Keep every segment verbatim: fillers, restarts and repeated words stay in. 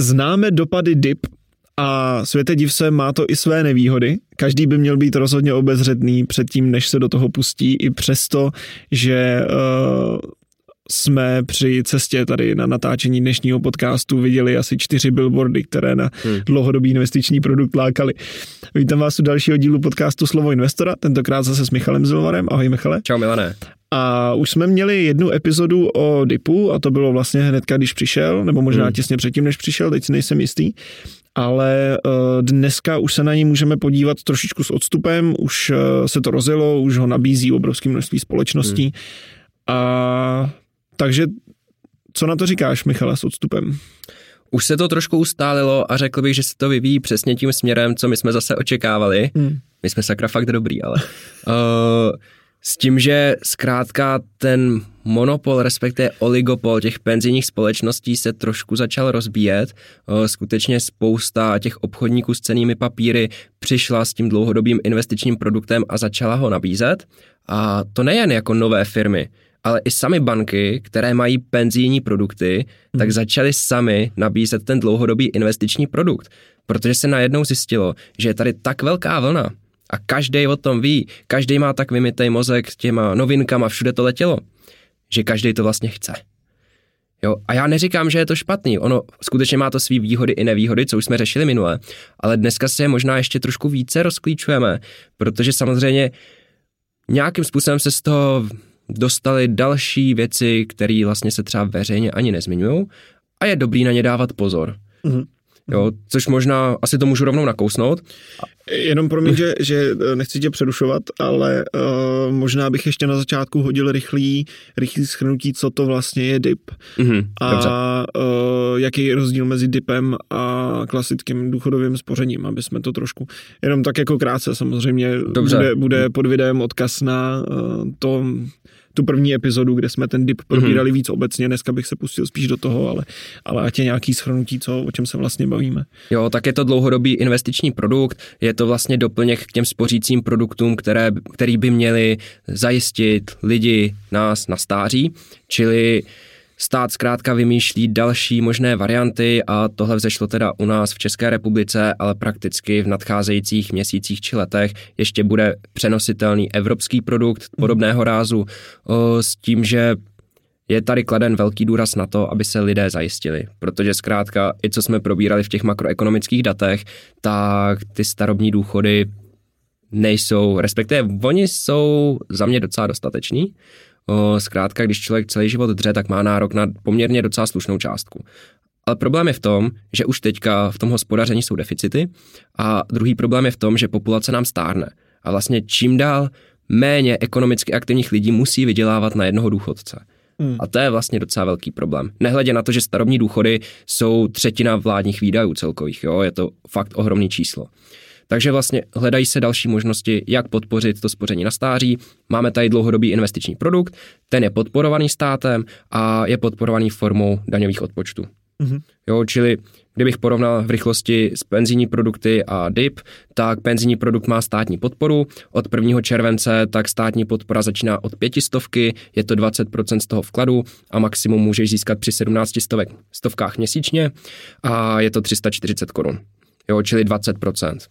Známe dopady D I P a světe div se, má to i své nevýhody. Každý by měl být rozhodně obezřetný předtím, než se do toho pustí, i přesto, že uh, jsme při cestě tady na natáčení dnešního podcastu viděli asi čtyři billboardy, které na hmm. dlouhodobý investiční produkt lákaly. Vítám vás u dalšího dílu podcastu Slovo investora, tentokrát zase s Michalem Zilvarem. Ahoj Michale. Čau Milane. A už jsme měli jednu epizodu o D I P u a to bylo vlastně hnedka, když přišel, nebo možná hmm. těsně předtím, než přišel, teď si nejsem jistý. Ale uh, dneska už se na ní můžeme podívat trošičku s odstupem, už uh, se to rozjelo, už ho nabízí obrovské množství společností. Hmm. A takže co na to říkáš, Michale, s odstupem? Už se to trošku ustálilo a řekl bych, že se to vyvíjí přesně tím směrem, co my jsme zase očekávali. Hmm. My jsme sakra fakt dobrý, ale... uh, s tím, že zkrátka ten monopol, respektive oligopol těch penzijních společností se trošku začal rozbíjet. Skutečně spousta těch obchodníků s cennými papíry přišla s tím dlouhodobým investičním produktem a začala ho nabízet. A to nejen jako nové firmy, ale i sami banky, které mají penzijní produkty, hmm. tak začaly sami nabízet ten dlouhodobý investiční produkt. Protože se najednou zjistilo, že je tady tak velká vlna, a každý o tom ví, každý má tak vymytej mozek s těma novinkama, všude to letělo, že každý to vlastně chce. Jo? A já neříkám, že je to špatný, ono skutečně má to svý výhody i nevýhody, co už jsme řešili minule, ale dneska se možná ještě trošku více rozklíčujeme, protože samozřejmě nějakým způsobem se z toho dostaly další věci, které vlastně se třeba veřejně ani nezmiňujou a je dobrý na ně dávat pozor. Mm-hmm. Jo, což možná, asi to můžu rovnou nakousnout. Jenom promiň, že, že nechci tě přerušovat, ale uh, možná bych ještě na začátku hodil rychlý, rychlý shrnutí, co to vlastně je D I P. Mm-hmm, a uh, jaký je rozdíl mezi D I Pem a klasickým důchodovým spořením, aby jsme to trošku, jenom tak jako krátce samozřejmě, bude, bude pod videem odkaz na uh, to, tu první epizodu, kde jsme ten D I P probírali mm-hmm. víc obecně, dneska bych se pustil spíš do toho, ale, ale ať je nějaký shrnutí, co, o čem se vlastně bavíme. Jo, tak je to dlouhodobý investiční produkt, je to vlastně doplněk k těm spořícím produktům, které, který by měly zajistit lidi nás na stáří, čili stát zkrátka vymýšlí další možné varianty a tohle vzešlo teda u nás v České republice, ale prakticky v nadcházejících měsících či letech ještě bude přenositelný evropský produkt podobného rázu o, s tím, že je tady kladen velký důraz na to, aby se lidé zajistili, protože zkrátka i co jsme probírali v těch makroekonomických datech, tak ty starobní důchody nejsou, respektive oni jsou za mě docela dostateční. O, zkrátka, když člověk celý život dře, tak má nárok na poměrně docela slušnou částku. Ale problém je v tom, že už teďka v tom hospodaření jsou deficity a druhý problém je v tom, že populace nám stárne. A vlastně čím dál méně ekonomicky aktivních lidí musí vydělávat na jednoho důchodce. Hmm. A to je vlastně docela velký problém. Nehledě na to, že starobní důchody jsou třetina vládních výdajů celkových, jo? Je to fakt ohromný číslo. Takže vlastně hledají se další možnosti, jak podpořit to spoření na stáří. Máme tady dlouhodobý investiční produkt, ten je podporovaný státem a je podporovaný formou daňových odpočtů. Mm-hmm. Jo, čili kdybych porovnal v rychlosti s penzijní produkty a D I P, tak penzijní produkt má státní podporu. Od prvního července tak státní podpora začíná od pětistovky, je to dvacet procent z toho vkladu a maximum můžeš získat při sedmnácti stovek, stovkách měsíčně a je to tři sta čtyřicet korun. Jo, čili dvacet procent.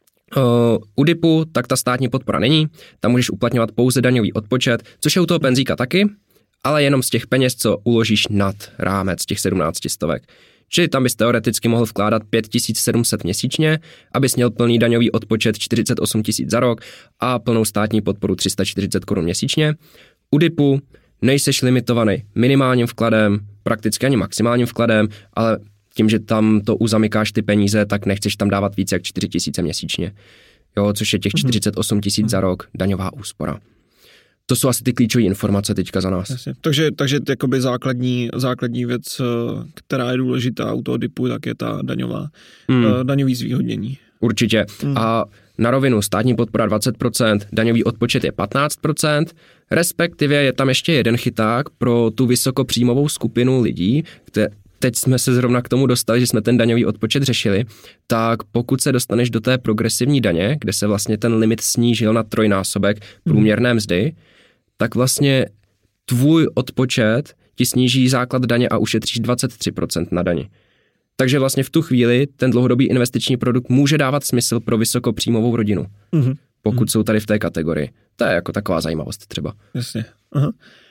Uh, u D I P u tak ta státní podpora není, tam můžeš uplatňovat pouze daňový odpočet, což je u toho penzíka taky, ale jenom z těch peněz, co uložíš nad rámec těch sedmnácti stovek. Čili tam bys teoreticky mohl vkládat pět tisíc sedm set měsíčně, abys měl plný daňový odpočet čtyřicet osm tisíc za rok a plnou státní podporu tři sta čtyřicet korun měsíčně. U D I P u nejseš limitovaný minimálním vkladem, prakticky ani maximálním vkladem, ale tím, že tam to uzamykáš ty peníze, tak nechceš tam dávat více jak čtyři tisíce měsíčně. Jo, což je těch čtyřicet osm tisíc za rok daňová úspora. To jsou asi ty klíčové informace teďka za nás. Jasně. Takže, takže jakoby základní, základní věc, která je důležitá u toho D I P u, tak je ta daňová, hmm. daňový zvýhodnění. Určitě. Hmm. A na rovinu státní podpora dvacet procent, daňový odpočet je patnáct procent, respektive je tam ještě jeden chyták pro tu vysokopříjmovou skupinu lidí, které teď jsme se zrovna k tomu dostali, že jsme ten daňový odpočet řešili, tak pokud se dostaneš do té progresivní daně, kde se vlastně ten limit snížil na trojnásobek průměrné mzdy, tak vlastně tvůj odpočet ti sníží základ daně a ušetříš dvacet tři procent na dani. Takže vlastně v tu chvíli ten dlouhodobý investiční produkt může dávat smysl pro vysokopříjmovou rodinu, mm-hmm. pokud mm-hmm. jsou tady v té kategorii. To je jako taková zajímavost třeba. Jasně. Aha.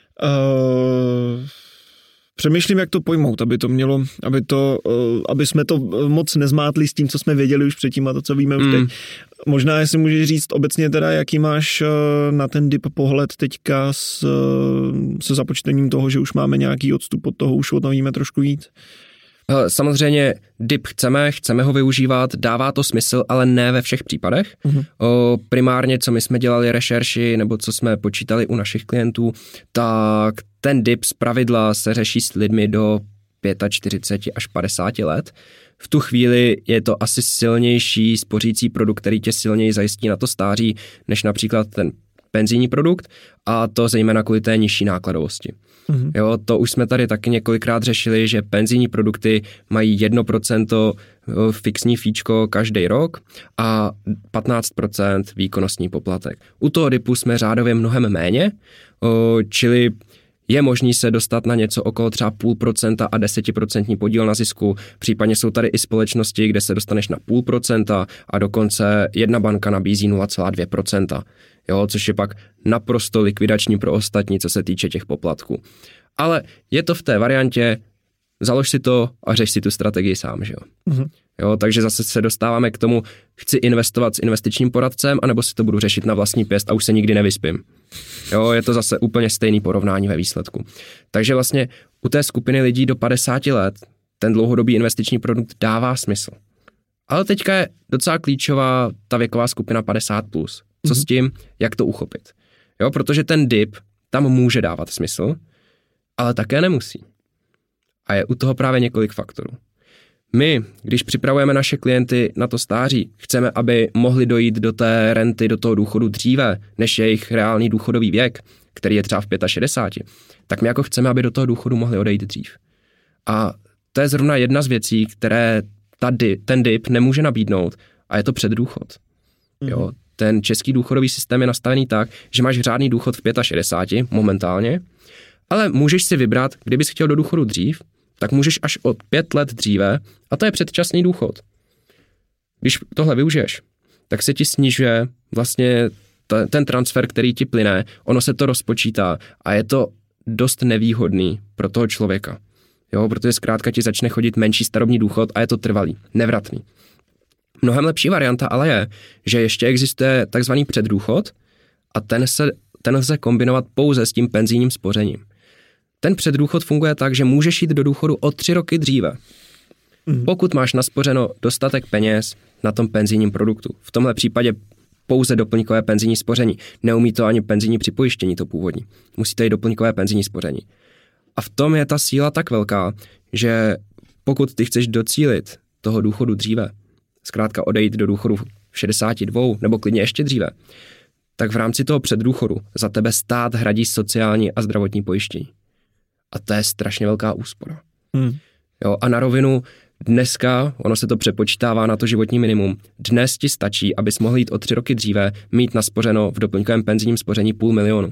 Uh... Přemýšlím, jak to pojmout, aby to mělo, aby to, aby jsme to moc nezmátli s tím, co jsme věděli už předtím a to, co víme už mm. teď. Možná, jestli můžeš říct obecně teda, jaký máš na ten dip pohled teďka s, se započtením toho, že už máme nějaký odstup od toho, už o tom víme trošku víc. Samozřejmě dip chceme, chceme ho využívat, dává to smysl, ale ne ve všech případech. Uh-huh. O, primárně, co my jsme dělali rešerši, nebo co jsme počítali u našich klientů, tak ten dip zpravidla se řeší s lidmi do čtyřicet pět až padesát let. V tu chvíli je to asi silnější spořící produkt, který tě silněji zajistí na to stáří, než například ten penzijní produkt, a to zejména kvůli té nižší nákladovosti. Mm-hmm. Jo, to už jsme tady taky několikrát řešili, že penzijní produkty mají jedno procento fixní fíčko každý rok a patnáct procent výkonnostní poplatek. U toho dipu jsme řádově mnohem méně, čili je možný se dostat na něco okolo třeba půl procenta a desetiprocentní podíl na zisku. Případně jsou tady i společnosti, kde se dostaneš na půl procenta a dokonce jedna banka nabízí nula celá dvě procenta. Jo, což je pak naprosto likvidační pro ostatní, co se týče těch poplatků. Ale je to v té variantě, založ si to a řeš si tu strategii sám, že jo. Mm-hmm. Jo, takže zase se dostáváme k tomu, chci investovat s investičním poradcem, anebo si to budu řešit na vlastní pěst a už se nikdy nevyspím. Jo, je to zase úplně stejný porovnání ve výsledku. Takže vlastně u té skupiny lidí do padesáti let ten dlouhodobý investiční produkt dává smysl. Ale teďka je docela klíčová ta věková skupina padesát plus. Co mm-hmm. s tím, jak to uchopit. Jo, protože ten dip tam může dávat smysl, ale také nemusí. A je u toho právě několik faktorů. My, když připravujeme naše klienty na to stáří, chceme, aby mohli dojít do té renty, do toho důchodu dříve, než je jejich reálný důchodový věk, který je třeba v šedesáti pěti, tak my jako chceme, aby do toho důchodu mohli odejít dřív. A to je zrovna jedna z věcí, které ta dip, ten dip nemůže nabídnout, a je to předdůchod. Mm-hmm. Jo, ten český důchodový systém je nastavený tak, že máš řádný důchod v šedesáti pěti momentálně, ale můžeš si vybrat, kdybys chtěl do důchodu dřív, tak můžeš až o pět let dříve, a to je předčasný důchod. Když tohle využiješ, tak se ti snižuje vlastně t- ten transfer, který ti plyne, ono se to rozpočítá a je to dost nevýhodný pro toho člověka. Jo, protože zkrátka ti začne chodit menší starobní důchod a je to trvalý, nevratný. Mnohem lepší varianta ale je, že ještě existuje takzvaný předdůchod a ten, se, ten lze kombinovat pouze s tím penzijním spořením. Ten předdůchod funguje tak, že můžeš jít do důchodu o tři roky dříve. Mm. Pokud máš naspořeno dostatek peněz na tom penzijním produktu. V tomhle případě pouze doplňkové penzijní spoření. Neumí to ani penzijní připojištění, to původní. Musí to jít doplňkové penzijní spoření. A v tom je ta síla tak velká, že pokud ty chceš docílit toho důchodu dříve, zkrátka odejít do důchodu v šedesáti dvou nebo klidně ještě dříve, tak v rámci toho předdůchodu za tebe stát hradí sociální a zdravotní pojištění. A to je strašně velká úspora. Hmm. Jo, a na rovinu dneska, ono se to přepočítává na to životní minimum, dnes ti stačí, abys mohl jít o tři roky dříve, mít naspořeno v doplňkovém penzijním spoření půl milionu.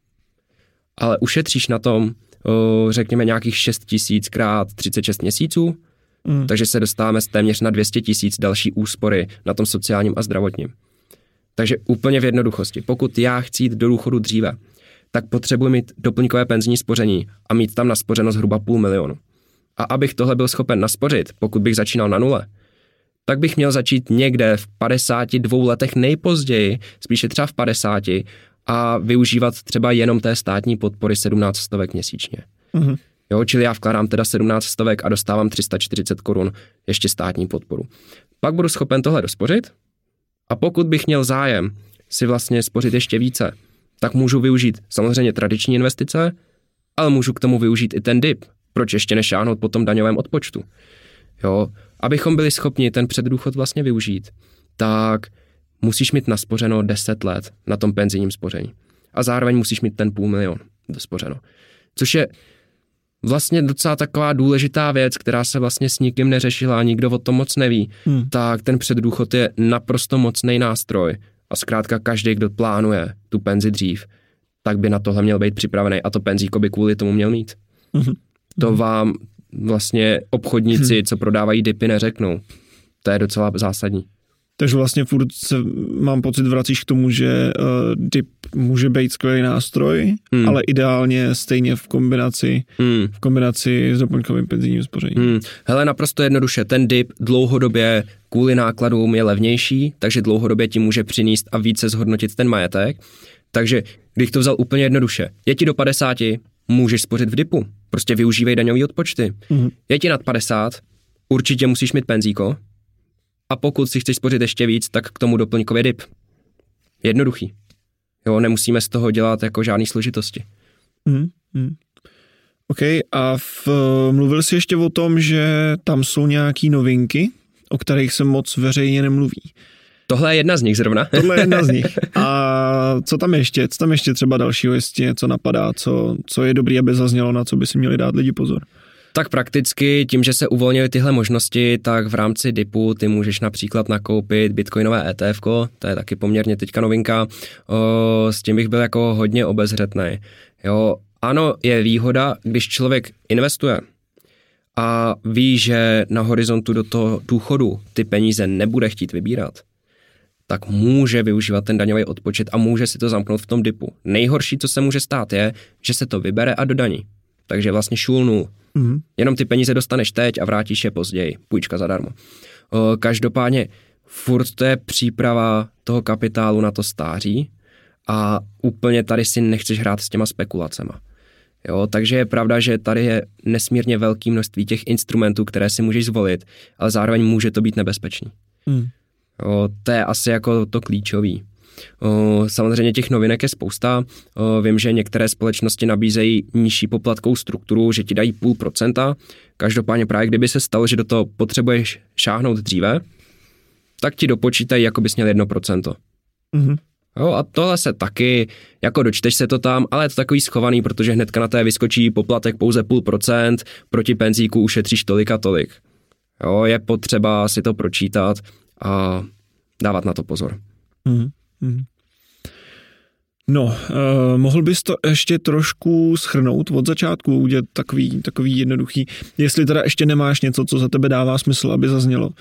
Ale ušetříš na tom, o, řekněme, nějakých šest tisíc krát třicet šest měsíců, hmm. takže se dostáváme téměř na dvě stě tisíc další úspory na tom sociálním a zdravotním. Takže úplně v jednoduchosti, pokud já chci jít do důchodu dříve, tak potřebuji mít doplňkové penzijní spoření a mít tam naspořeno zhruba půl milionu. A abych tohle byl schopen naspořit, pokud bych začínal na nule, tak bych měl začít někde v padesáti dvou letech nejpozději, spíše třeba v padesáti, a využívat třeba jenom té státní podpory sedmnáct stovek měsíčně. Mm-hmm. Jo, čili já vkládám teda sedmnáct stovek a dostávám tři sta čtyřicet korun ještě státní podporu. Pak budu schopen tohle dospořit a pokud bych měl zájem si vlastně spořit ještě více, tak můžu využít samozřejmě tradiční investice, ale můžu k tomu využít i ten dip. Proč ještě nešáhnout po tom daňovém odpočtu? Jo, abychom byli schopni ten předdůchod vlastně využít, tak musíš mít naspořeno deset let na tom penzijním spoření. A zároveň musíš mít ten půl milion dospořeno. Což je vlastně docela taková důležitá věc, která se vlastně s nikým neřešila, nikdo o tom moc neví. Hmm. Tak ten předdůchod je naprosto mocný nástroj. A zkrátka každý, kdo plánuje tu penzi dřív, tak by na tohle měl být připravený a to penzíko by kvůli tomu měl mít. Mm-hmm. To vám, vlastně obchodníci, hmm. co prodávají dipy, neřeknou. To je docela zásadní. Takže vlastně furt se, mám pocit, vracíš k tomu, že uh, dip může být skvělý nástroj, hmm. ale ideálně stejně v kombinaci, hmm. v kombinaci s doplňkovým penzijním spořením. Hmm. Hele, naprosto jednoduše, ten dip dlouhodobě kvůli nákladům je levnější, takže dlouhodobě ti může přinést a více zhodnotit ten majetek. Takže když to vzal úplně jednoduše, je ti do padesáti, můžeš spořit v dipu, prostě využívej daňový odpočty. Hmm. Je ti nad padesát, určitě musíš mít penzíko, a pokud si chceš spořit ještě víc, tak k tomu doplňkově dip. Jednoduchý. Jo, nemusíme z toho dělat jako žádný složitosti. Mm, mm. OK, a v, mluvil jsi ještě o tom, že tam jsou nějaký novinky, o kterých se moc veřejně nemluví. Tohle je jedna z nich zrovna. Tohle je jedna z nich. A co tam ještě? Co tam ještě třeba dalšího, jestli něco napadá, co, co je dobrý, aby zaznělo, na co by si měli dát lidi pozor? Tak prakticky tím, že se uvolnily tyhle možnosti, tak v rámci dipu ty můžeš například nakoupit bitcoinové E T F ko, to je taky poměrně teďka novinka, o, s tím bych byl jako hodně obezřetný. Jo, ano, je výhoda, když člověk investuje a ví, že na horizontu do toho důchodu ty peníze nebude chtít vybírat, tak může využívat ten daňový odpočet a může si to zamknout v tom dipu. Nejhorší, co se může stát, je, že se to vybere a dodaní. Takže vlastně šul nul. Mm. Jenom ty peníze dostaneš teď a vrátíš je později. Půjčka zadarmo. O, každopádně furt to je příprava toho kapitálu na to stáří a úplně tady si nechceš hrát s těma spekulacema. Jo, takže je pravda, že tady je nesmírně velké množství těch instrumentů, které si můžeš zvolit, ale zároveň může to být nebezpečný. Mm. Jo, to je asi jako to klíčový. O, samozřejmě těch novinek je spousta. O, vím, že některé společnosti nabízejí nižší poplatkovou strukturu, že ti dají půl procenta. Každopádně právě kdyby se stalo, že do toho potřebuješ šáhnout dříve, tak ti dopočítají, jako bys měl jedno procento. Mm-hmm. Jo, a tohle se taky, jako dočteš se to tam, ale je to takový schovaný, protože hnedka na té vyskočí poplatek pouze půl procent, proti penzíku ušetříš tolik a tolik. Jo, je potřeba si to pročítat a dávat na to pozor. Mm-hmm. Hmm. No, uh, mohl bys to ještě trošku shrnout od začátku, udělat takový, takový jednoduchý, jestli teda ještě nemáš něco, co za tebe dává smysl, aby zaznělo.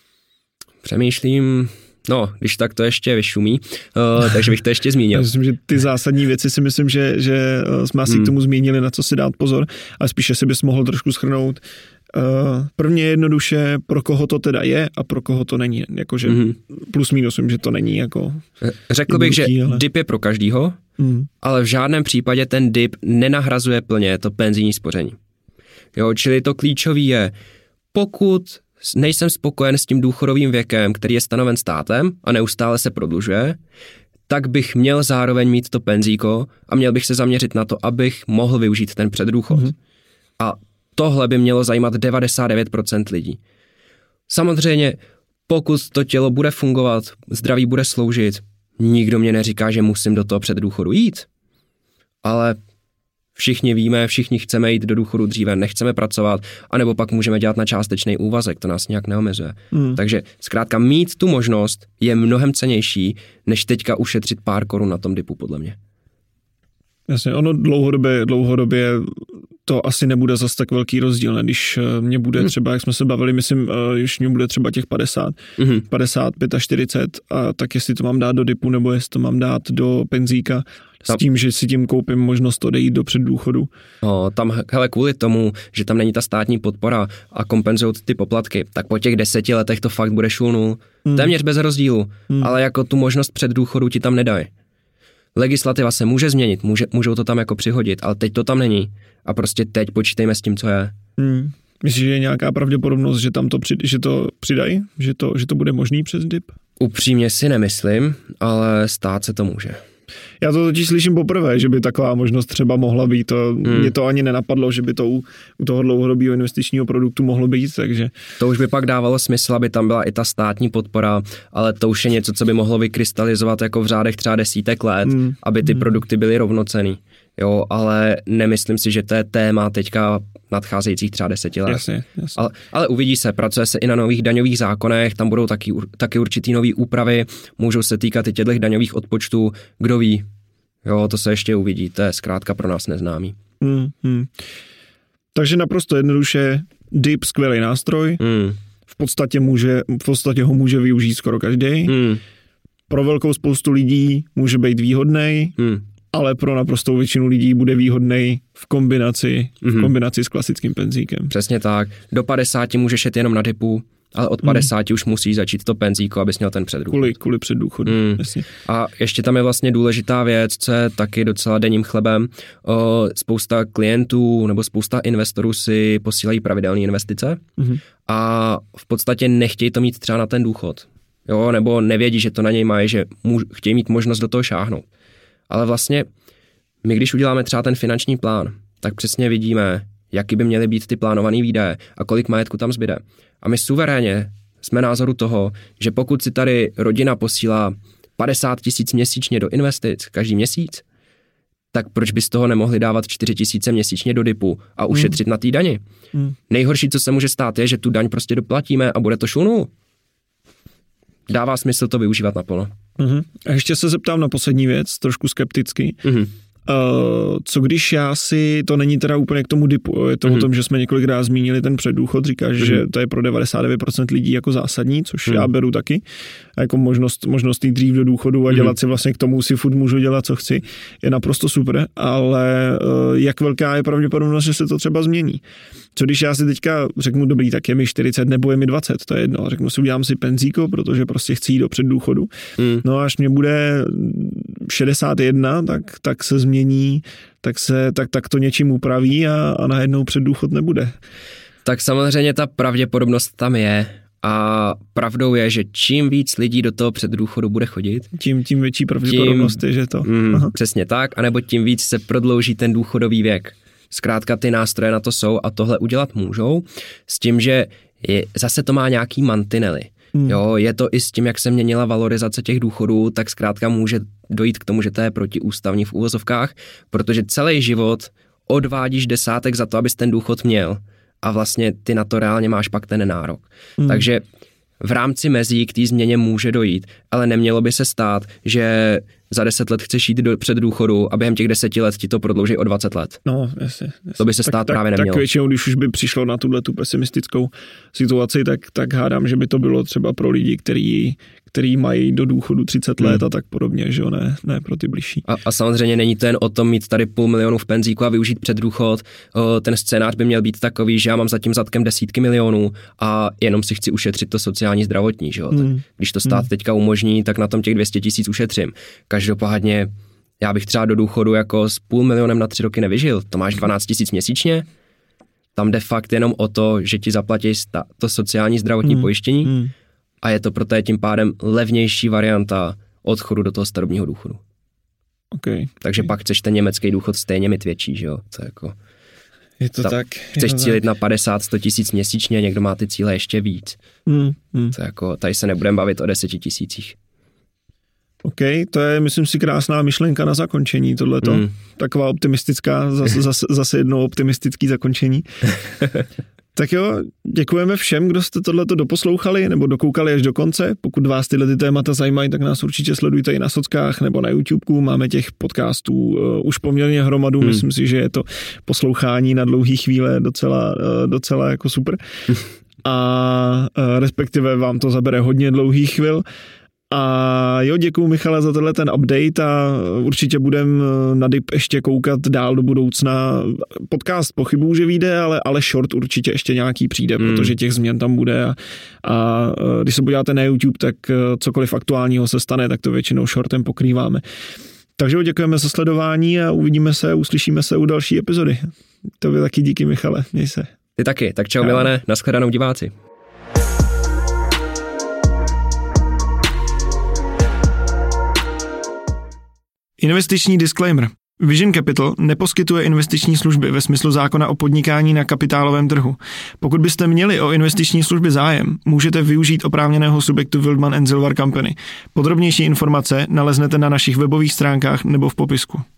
Přemýšlím, no, když tak to ještě vyšumí, uh, takže bych to ještě zmínil. Myslím, že ty zásadní věci si myslím, že, že jsme asi hmm. k tomu zmínili, na co si dát pozor, ale spíše si bys mohl trošku shrnout. Uh, prvně jednoduše, pro koho to teda je a pro koho to není. Jakože mm-hmm. plus minus, že to není jako... Řekl bych, že ale... dip je pro každýho, mm. ale v žádném případě ten dip nenahrazuje plně to penzijní spoření. Jo, čili to klíčový je, pokud nejsem spokojen s tím důchodovým věkem, který je stanoven státem a neustále se prodlužuje, tak bych měl zároveň mít to penzíko a měl bych se zaměřit na to, abych mohl využít ten předdůchod. Mm-hmm. A tohle by mělo zajímat devadesát devět procent lidí. Samozřejmě, pokud to tělo bude fungovat, zdraví bude sloužit, nikdo mě neříká, že musím do toho předdůchodu jít. Ale všichni víme, všichni chceme jít do důchodu dříve, nechceme pracovat, anebo pak můžeme dělat na částečný úvazek, to nás nějak neomezuje. Hmm. Takže zkrátka mít tu možnost je mnohem cennější, než teďka ušetřit pár korun na tom dipu, podle mě. Jasně, ono dlouhodobě, dlouhodobě to asi nebude zas tak velký rozdíl, ne? Když mě bude hmm. třeba, jak jsme se bavili, myslím, když mě bude třeba těch padesát, hmm. padesát, čtyřicet pět, a tak jestli to mám dát do dipu, nebo jestli to mám dát do penzíka, s tam, tím, že si tím koupím možnost odejít do předdůchodu. No, tam, hele, kvůli tomu, že tam není ta státní podpora a kompenzují ty poplatky, tak po těch deseti letech to fakt bude šul nul. Hmm. Téměř bez rozdílu, hmm. ale jako tu možnost předdůchodu ti tam nedají. Legislativa se může změnit, může, můžou to tam jako přihodit, ale teď to tam není. A prostě teď počítejme s tím, co je. Hmm. Myslíš, že je nějaká pravděpodobnost, že tam to, při, že to přidají? Že to, že to bude možný přes dip? Upřímně si nemyslím, ale stát se to může. Já to totiž slyším poprvé, že by taková možnost třeba mohla být. To, hmm. Mě to ani nenapadlo, že by to u, u toho dlouhodobého investičního produktu mohlo být, takže... To už by pak dávalo smysl, aby tam byla i ta státní podpora, ale to už je něco, co by mohlo vykrystalizovat jako v řádech třeba desítek let, hmm. aby ty hmm. produkty byly rovnocenný. Jo, ale nemyslím si, že to je téma teďka nadcházejících třeba deseti let. Jasně, jasně. Ale, ale uvidí se, pracuje se i na nových daňových zákonech, tam budou taky, taky určitý nový úpravy, můžou se týkat i těchto daňových odpočtů, kdo ví. Jo, to se ještě uvidí, to je zkrátka pro nás neznámý. Hmm, hmm. Takže naprosto jednoduše D I P skvělý nástroj, mm. v podstatě může, v podstatě ho může využít skoro každý. Mm. Pro velkou spoustu lidí může být výhodnej, mm. ale pro naprostou většinu lidí bude výhodnej v kombinaci, mm. v kombinaci s klasickým penzíkem. Přesně tak. Do padesáti můžeš jet jenom na D I P u, ale od padesáti mm. už musí začít to penzíko, abys měl ten předdůchod. Kvůli, kvůli předdůchodu. Mm. A ještě tam je vlastně důležitá věc, co je taky docela denním chlebem. O, spousta klientů nebo spousta investorů si posílají pravidelné investice mm. a v podstatě nechtějí to mít třeba na ten důchod. Jo, nebo nevědí, že to na něj mají, že můž, chtějí mít možnost do toho šáhnout. Ale vlastně my, když uděláme třeba ten finanční plán, tak přesně vidíme, jaký by měly být ty plánované výdaje a kolik majetku tam zbyde. A my suverénně jsme názoru toho, že pokud si tady rodina posílá padesát tisíc měsíčně do investic každý měsíc, tak proč by z toho nemohli dávat čtyři tisíce měsíčně do D I P u a ušetřit mm. na té dani? Mm. Nejhorší, co se může stát, je, že tu daň prostě doplatíme a bude to šunu. Dává smysl to využívat naplno. Uh-huh. A ještě se zeptám na poslední věc, trošku skepticky. Uh-huh. Uh, co když já si, to není teda úplně k tomu D I P u, je to uh-huh. o tom, že jsme několikrát zmínili ten předdůchod, říkáš, uh-huh. že to je pro devadesát devět procent lidí jako zásadní, což uh-huh. já beru taky, jako možnost, možnost jít dřív do důchodu a uh-huh. dělat si vlastně k tomu si furt můžu dělat, co chci, je naprosto super, ale uh, jak velká je pravděpodobnost, že se to třeba změní. Co když já si teďka řeknu, dobrý, tak je mi čtyřicet nebo je mi dvacet, to je jedno, řeknu si, udělám si penzíko, protože prostě chci jít do předdůchodu, mm. no až mě bude šedesát jedna, tak, tak se změní, tak, se, tak, tak to něčím upraví a, a najednou předdůchod nebude. Tak samozřejmě ta pravděpodobnost tam je a pravdou je, že čím víc lidí do toho předdůchodu bude chodit, tím, tím větší pravděpodobnost tím, je, že to. Mm, přesně tak, anebo tím víc se prodlouží ten důchodový věk. Zkrátka ty nástroje na to jsou a tohle udělat můžou, s tím, že je, zase to má nějaký mantinely. Mm. Jo, je to i s tím, jak se měnila valorizace těch důchodů, tak zkrátka může dojít k tomu, že to je protiústavní v úvozovkách, protože celý život odvádíš desátek za to, abys ten důchod měl a vlastně ty na to reálně máš pak ten nárok. Mm. Takže v rámci mezí k té změně může dojít, ale nemělo by se stát, že za deset let chceš jít do předdůchodu a během těch deseti let ti to prodlouží o dvacet let. No, jasně. jasně. To by se tak, stát tak, právě nemělo. Tak většinou, když už by přišlo na tuhle tu pesimistickou situaci, tak, tak hádám, že by to bylo třeba pro lidi, který, který mají do důchodu třicet let hmm. a tak podobně, že jo, ne, ne pro ty bližší. A, a samozřejmě není to jen o tom mít tady půl milionu v penzíku a využít předdůchod. O, ten scénář by měl být takový, že já mám za tím zadkem desítky milionů a jenom si chci ušetřit to sociální zdravotní, že jo. Hmm. Když to stát hmm. teďka umožní, tak na tom těch dvě stě tisíc ušetřím. Každopádně já bych třeba do důchodu jako s půl milionem na tři roky nevyžil. To máš dvanáct tisíc měsíčně. Tam de fakt jenom o to, že ti zaplatí sta- to sociální zdravotní hmm. pojištění hmm. a je to proto tím pádem levnější varianta odchodu do toho starobního důchodu. Okay. Takže okay. pak chceš ten německý důchod stejně mít větší, že jo? To jako, je to ta, tak. Chceš je to cílit tak. na padesát sto tisíc měsíčně, někdo má ty cíle ještě víc. Hmm. Hmm. To jako, tady se nebudeme bavit o deseti tisících. OK, to je, myslím si, krásná myšlenka na zakončení, tohleto. Mm. Taková optimistická, zase, zase, zase jedno optimistický zakončení. Tak jo, děkujeme všem, kdo jste tohleto doposlouchali nebo dokoukali až do konce. Pokud vás tyhle ty témata zajímají, tak nás určitě sledujte i na sockách nebo na YouTubeku. Máme těch podcastů uh, už poměrně hromadu. Mm. Myslím si, že je to poslouchání na dlouhý chvíle docela, uh, docela jako super. A uh, respektive vám to zabere hodně dlouhých chvil. A jo, děkuju Michale za tenhle ten update a určitě budem na D I P ještě koukat dál do budoucna. Podcast pochybuju, že vyjde, ale, ale short určitě ještě nějaký přijde, mm. protože těch změn tam bude a, a když se podíváte na YouTube, tak cokoliv aktuálního se stane, tak to většinou shortem pokrýváme. Takže děkujeme za sledování a uvidíme se, uslyšíme se u další epizody. Tobě taky díky, Michale, měj se. Ty taky, tak čau Milane, nashledanou diváci. Investiční disclaimer. Vision Capital neposkytuje investiční služby ve smyslu zákona o podnikání na kapitálovém trhu. Pokud byste měli o investiční služby zájem, můžete využít oprávněného subjektu Wildman and Silver Company. Podrobnější informace naleznete na našich webových stránkách nebo v popisku.